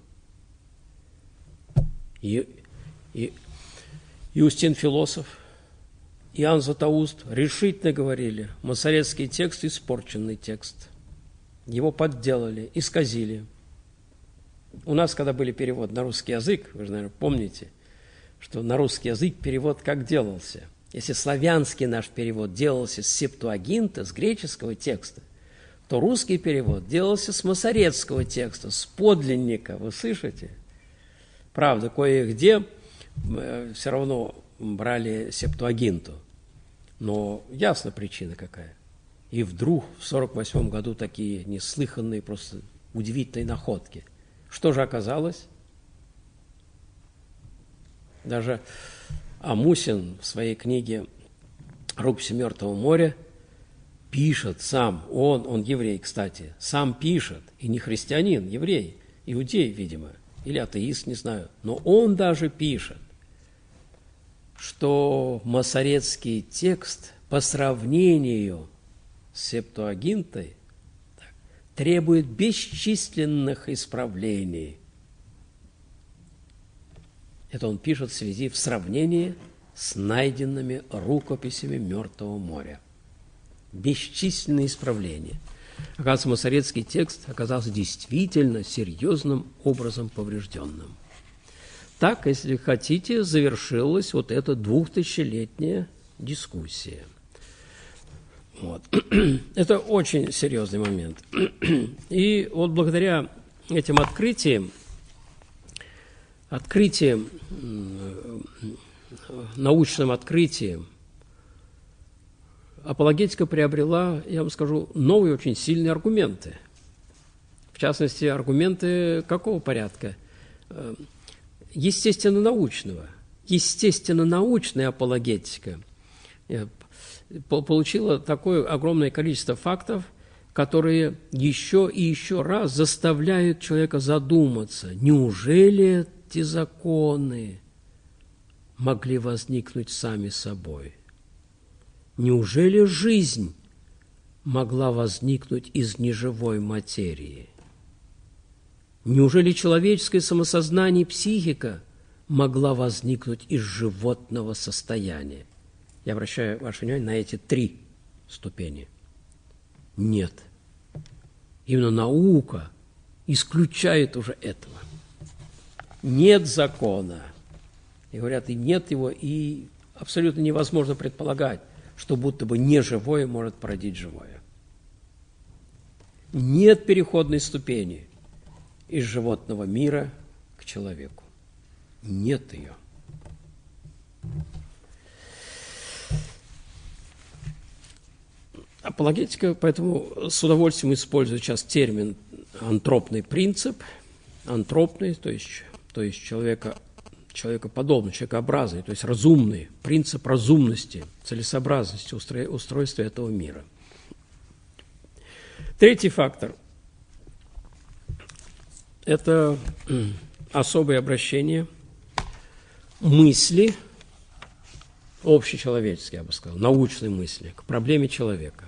Иустин философ, Иоанн Златоуст решительно говорили, масоретский текст – испорченный текст. Его подделали, исказили. У нас, когда были переводы на русский язык, вы же, наверное, помните, что на русский язык перевод как делался. Если славянский наш перевод делался с Септуагинта, с греческого текста, то русский перевод делался с масоретского текста, с подлинника. Вы слышите? Правда, кое-где все равно брали Септуагинту. Но ясна причина какая. И вдруг в 1948 году такие неслыханные, просто удивительные находки. Что же оказалось? Даже Амусин в своей книге «Рукописи Мертвого моря» пишет сам, он еврей, кстати, сам пишет, и не христианин, еврей, иудей, видимо, или атеист, не знаю, но он даже пишет, что масоретский текст по сравнению с Септуагинтой требует бесчисленных исправлений. Это он пишет в сравнении с найденными рукописями Мертвого моря. Бесчисленные исправления. Оказывается, масоретский текст оказался действительно серьезным образом поврежденным. Так, если хотите, завершилась эта 2000-летняя дискуссия. Это очень серьезный момент. И благодаря этим научным открытиям, апологетика приобрела, я вам скажу, новые очень сильные аргументы. В частности, аргументы какого порядка? Естественно-научного. Естественно-научная апологетика. получила такое огромное количество фактов, которые еще и еще раз заставляют человека задуматься, неужели эти законы могли возникнуть сами собой? Неужели жизнь могла возникнуть из неживой материи? Неужели человеческое самосознание и психика могла возникнуть из животного состояния? Я обращаю ваше внимание на эти 3 ступени. Нет. Именно наука исключает уже этого. Нет закона. И говорят, и нет его, и абсолютно невозможно предполагать, что будто бы неживое может породить живое. Нет переходной ступени из животного мира к человеку. Нет ее. Апологетика, поэтому с удовольствием использует сейчас термин антропный принцип. Антропный, то есть человекоподобный, человекообразный, то есть разумный, принцип разумности, целесообразности устройства этого мира. 3-й фактор – это особое обращение мысли, общечеловеческие, я бы сказал, научной мысли, к проблеме человека.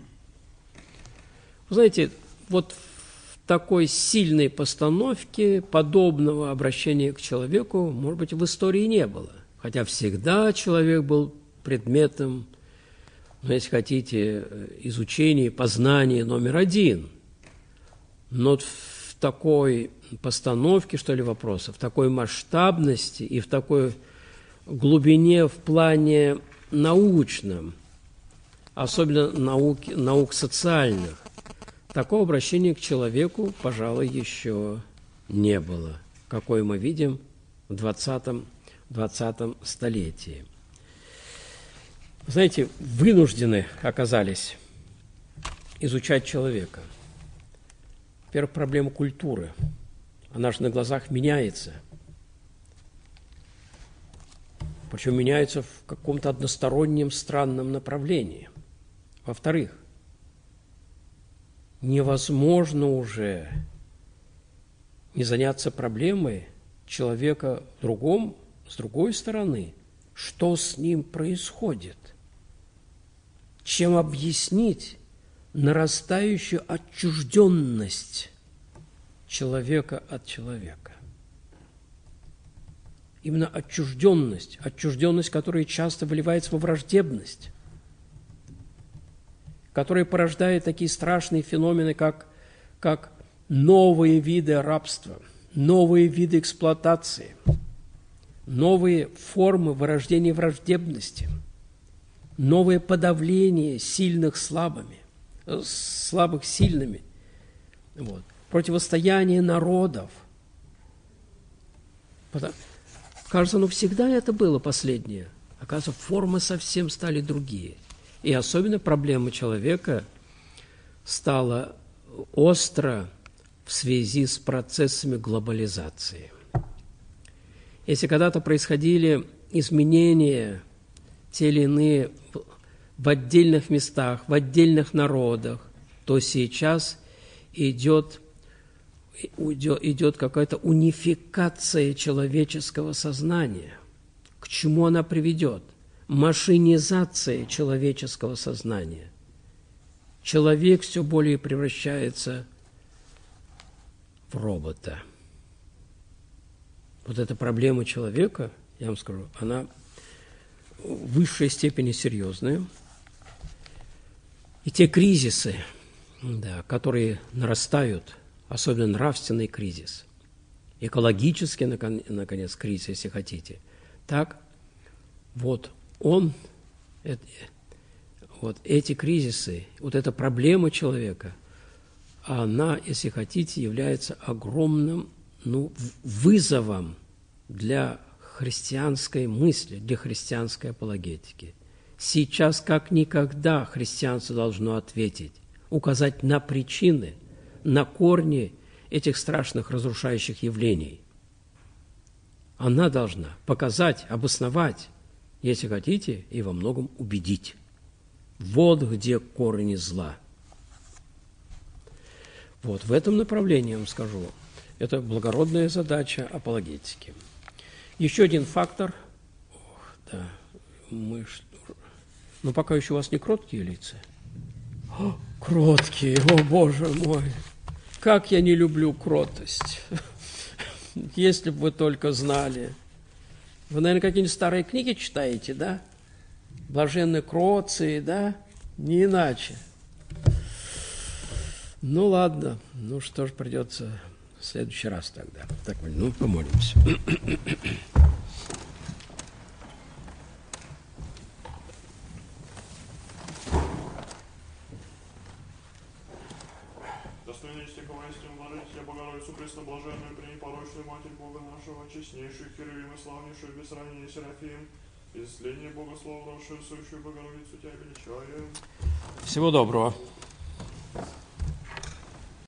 Вы знаете, вот в такой сильной постановке подобного обращения к человеку, может быть, в истории не было. Хотя всегда человек был предметом, если хотите, изучения, познания номер 1. Но в такой постановке, что ли, вопроса, в такой масштабности и в такой глубине в плане научном, особенно наук социальных, такого обращения к человеку, пожалуй, еще не было, какое мы видим в 20 столетии. Знаете, вынуждены оказались изучать человека. Во-первых, проблема культуры. Она же на глазах меняется. Причем меняется в каком-то одностороннем странном направлении. Во-вторых, невозможно уже не заняться проблемой человека с другой стороны, что с ним происходит, чем объяснить нарастающую отчужденность человека от человека. Именно отчужденность, которая часто выливается во враждебность, которая порождает такие страшные феномены, как новые виды рабства, новые виды эксплуатации, новые формы вырождения враждебности, новое подавление сильных слабыми, слабых сильными, противостояние народов. Кажется, всегда это было последнее. Оказывается, формы совсем стали другие. И особенно проблема человека стала остро в связи с процессами глобализации. Если когда-то происходили изменения, те или иные в отдельных местах, в отдельных народах, то сейчас идет какая-то унификация человеческого сознания. К чему она приведет? Машинизация человеческого сознания. Человек все более превращается в робота. Вот эта проблема человека, я вам скажу, она в высшей степени серьезная. И те кризисы, которые нарастают, особенно нравственный кризис, экологический, наконец, кризис, если хотите, так эти кризисы, эта проблема человека, она, если хотите, является огромным вызовом для христианской мысли, для христианской апологетики. Сейчас, как никогда, христианство должно ответить, указать на причины, на корни этих страшных разрушающих явлений. Она должна показать, обосновать, если хотите, и во многом убедить. Вот где корни зла. Вот в этом направлении, я вам скажу, это благородная задача апологетики. Еще один фактор. Да, но пока еще у вас не кроткие лица. Кроткие, о Боже мой! Как я не люблю кротость! Если бы вы только знали. Вы, наверное, какие-нибудь старые книги читаете, да? Блаженны кроции, да? Не иначе. Ну, ладно. Ну, что ж, придется в следующий раз тогда. Так, ну, помолимся. Блаженную, пренепорочную Матерь Бога нашего, честнейшую Херувим и славнейшую без сравнения Серафим, исцеление Богослова, сущую Богородицу Тебя величаем. Всего доброго.